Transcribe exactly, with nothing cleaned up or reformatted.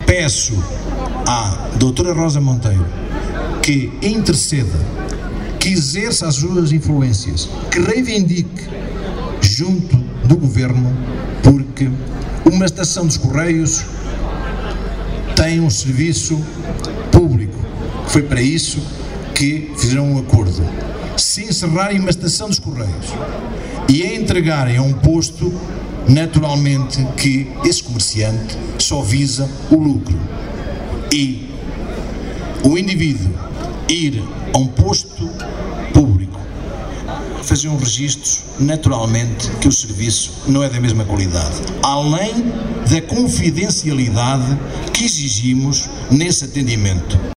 peço à doutora Rosa Monteiro que interceda, que exerça as suas influências, que reivindique junto do Governo, porque uma estação dos Correios tem um serviço público. Foi para isso que fizeram um acordo. Se encerrarem uma estação dos Correios e a entregarem a um posto, naturalmente que esse comerciante só visa o lucro. E o indivíduo ir a um posto público, fazer um registro, naturalmente que o serviço não é da mesma qualidade, além da confidencialidade que exigimos nesse atendimento.